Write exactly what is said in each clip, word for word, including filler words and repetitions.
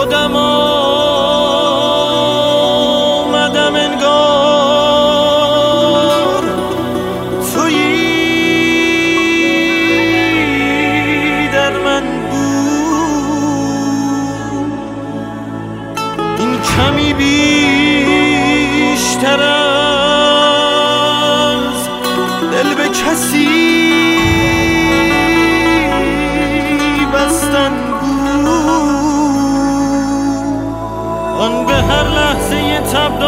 خودم آمدم انگار تویی در من بود. این کمی بیشتر از دل به کسی بستن آن به هر لحظه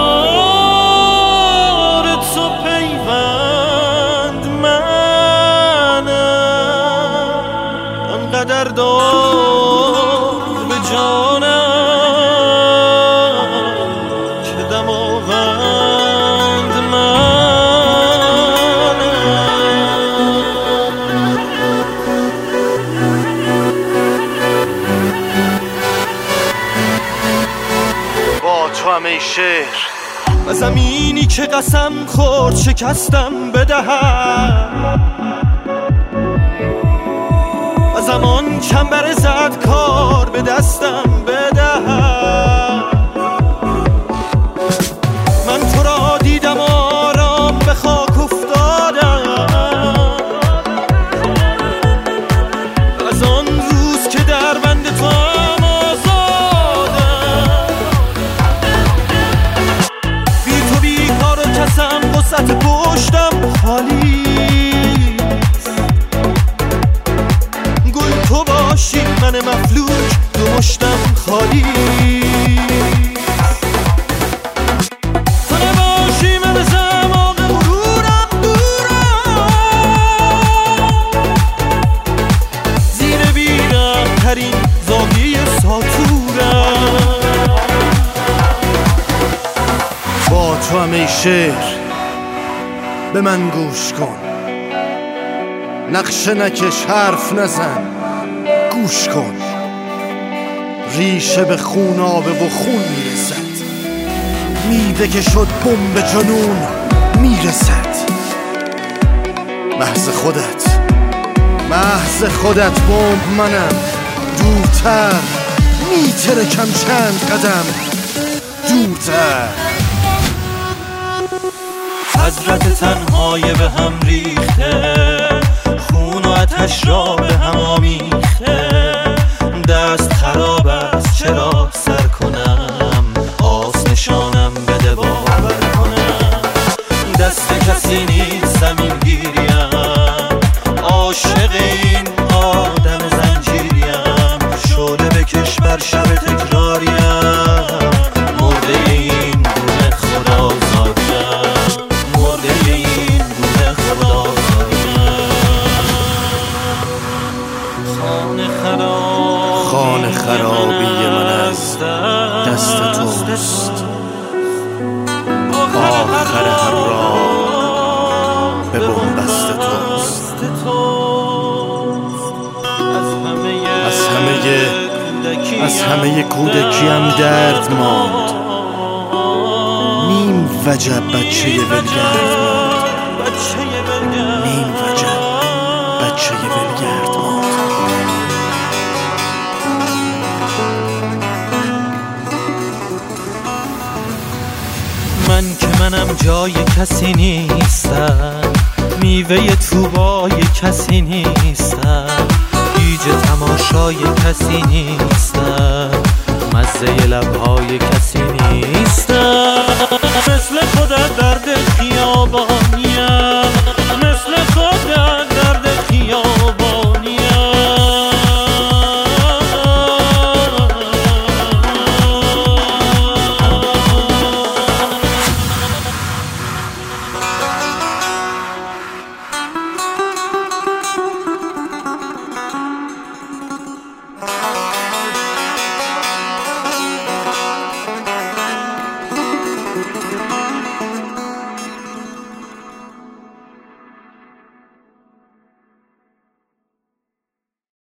تبدار تو پیوند منم آنقدر دار به جانم که دماوند منم. تو هم ای شعر و زمینی که قسم خورد شکستم بدهم و زمان چنبر زد کار به دستم بدهم. من تو را دیدم آرام به خاک افتادم از آن روز که در بند تو وسط پشتم خالی گل تو باشی من مفلوک دو مشتم خالی تو نباشی من زمان غرورم دورم زیر بیرم ترین زاویه ساتورم. با تو هم ای شعر به من گوش کن نقشه نکش حرف نزن گوش کن ریشه به خون آبه و خون میرسد میده که شد بمب جنون میرسد محض خودت محض خودت بمب منم دورتر میترکم چند قدم دورتر. حضرت تنهای به هم ریخته خون و آتش را به هم آمیخته دست خراب است چرا سر کنم آس نشانم بده باور کنم دست کسی نیست زمین گیریم عاشق این آدم زنجیریم شعله بکش بر شب تکراریم مرده این گونه خدا زادیم مرده این گونه خدا خانه خراب خانه خرابی من از دست توست آخر هر راه به بنبست توست. از همه از همه کودکیم درد ماند نیم وجب بچه ولگرد ماند نیم وجب بچه ولگرد ماند. من که منم جای کسی نیستم میوه توبای کسی نیستم هیچ تماشای کسی نیستم مزه لبهای کسی نیستم مثل خودت درد